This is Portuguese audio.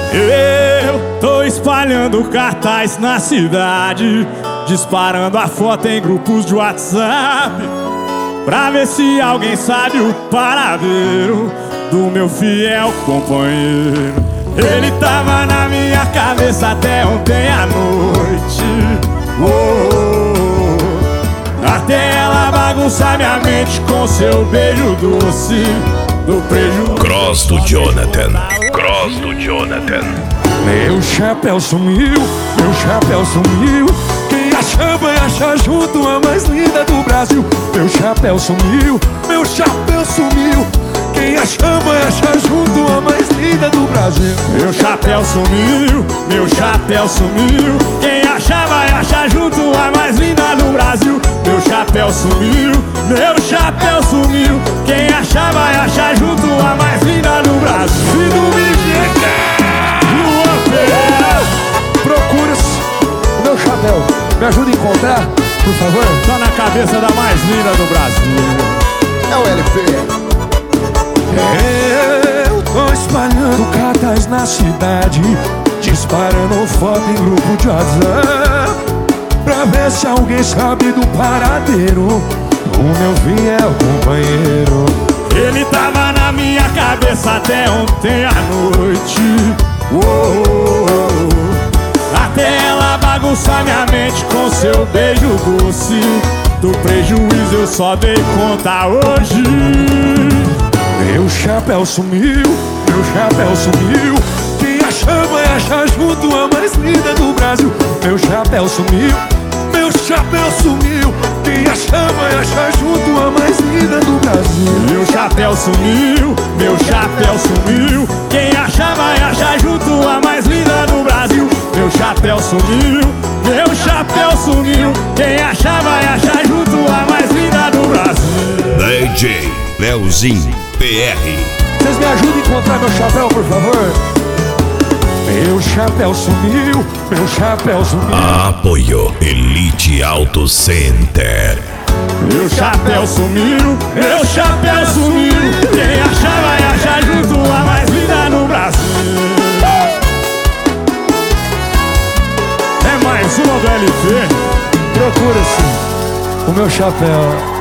Eu tô espalhando cartaz na cidade, disparando a foto em grupos de WhatsApp, pra ver se alguém sabe o paradeiro do meu fiel companheiro. Ele tava na minha cabeça até ontem à noite. Até ela bagunçar minha mente com seu beijo doce. Do prejuízo Cross do Jonathan. Cross do Jonathan. Meu chapéu sumiu, meu chapéu sumiu. Quem acha vai achar junto a mais linda do Brasil. Meu chapéu sumiu, meu chapéu sumiu. Quem acha vai achar junto a mais linda do Brasil. Meu chapéu sumiu, meu chapéu sumiu. Quem achar vai achar junto a mais linda do Brasil. Meu chapéu sumiu, meu chapéu sumiu. Quem achar vai achar junto a mais linda do Brasil. Filho procura o meu chapéu. Me ajuda a encontrar, por favor. Tá na cabeça da mais linda do Brasil. É o LP. Eu tô espalhando cartaz na cidade, disparando foto em grupo de WhatsApp, pra ver se alguém sabe do paradeiro do meu fiel companheiro. Ele tava na minha cabeça até ontem à noite. Até ela bagunçar minha mente com seu beijo doce. Do prejuízo eu só dei conta hoje. Meu chapéu sumiu, meu chapéu sumiu. Quem achar vai achar junto a mais linda do Brasil. Meu chapéu sumiu, meu chapéu sumiu. Quem achar vai achar junto a mais linda do Brasil. Meu chapéu sumiu, meu chapéu sumiu. Quem achar vai achar junto a mais linda do Brasil. Meu chapéu sumiu, meu chapéu sumiu. Quem achar vai achar junto a mais linda do Brasil. DJ Leozinho PR. Vocês me ajudam a encontrar meu chapéu, por favor? Meu chapéu sumiu, meu chapéu sumiu. Apoio Elite Auto Center. Meu chapéu sumiu, meu chapéu sumiu. Quem achar vai achar junto a mais linda no Brasil. É mais uma do LP. Procura-se o meu chapéu.